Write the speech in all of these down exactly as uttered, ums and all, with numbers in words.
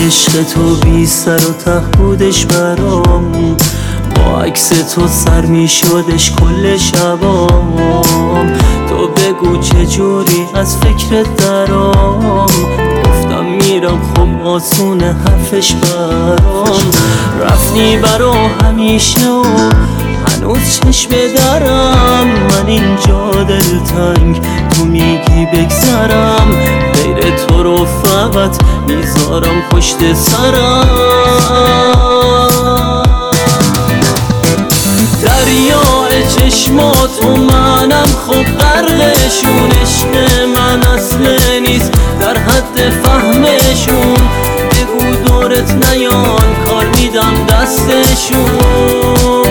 عشق تو بی سر و ته بودش برام، با عکس تو سر می شدش کل شبام. تو بگو چجوری از فکرت درام، گفتم میرم خب آسونه حرفش برام. رفتی برا همیشه و هنوز چشم دارم، من اینجا دلتنگ تو میگی بگذرم، غیر تو رو فقط میذارم پشت سرم. دریای چشمات و منم خب غرقشون، عشق من اصله نیست در حد فهمشون، بگو دورت نیان کار میدم دستشون.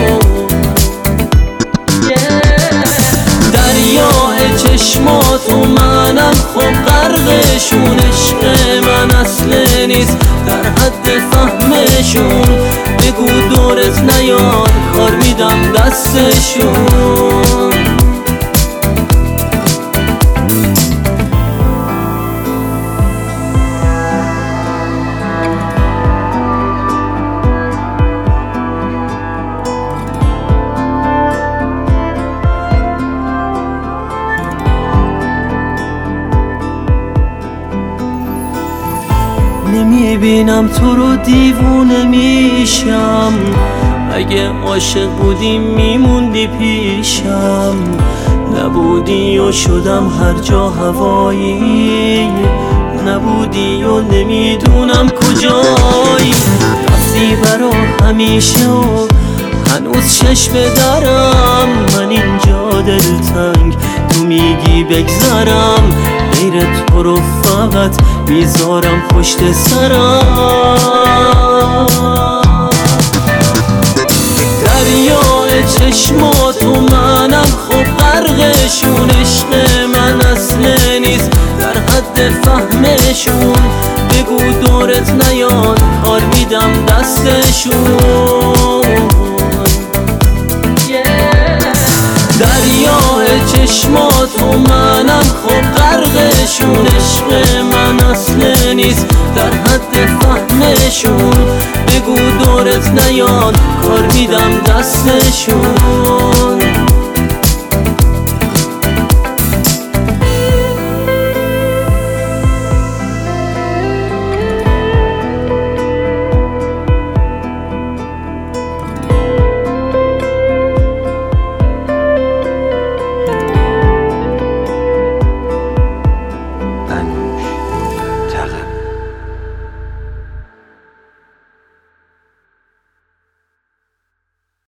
دریای چشمات و منم خب غرقشون، عشق من اصله نیست در حد فهمشون، بگو دورت نیان کار میدم دستشون. نمیبینم تو رو دیوونه میشم، اگه عاشق بودی میموندی پیشم، نبودی و شدم هر جا هوایی، نبودی و نمیدونم کجایی. رفتی برا همیشه و هنوز چشم دارم، من اینجا دلتنگ تو میگی بگذرم، غیر تو رو فقط میذارم پشت سرم. دریای چشمات و منم خب غرقشون، عشق من اصله نیست در حد فهمشون، بگو دورت نیان کار میدم دستشون. دریای چشمات و منم خب غرقشون، عشق من اصله نیست در حد فهمشون، بگو دورت نیان کار میدم دستشون.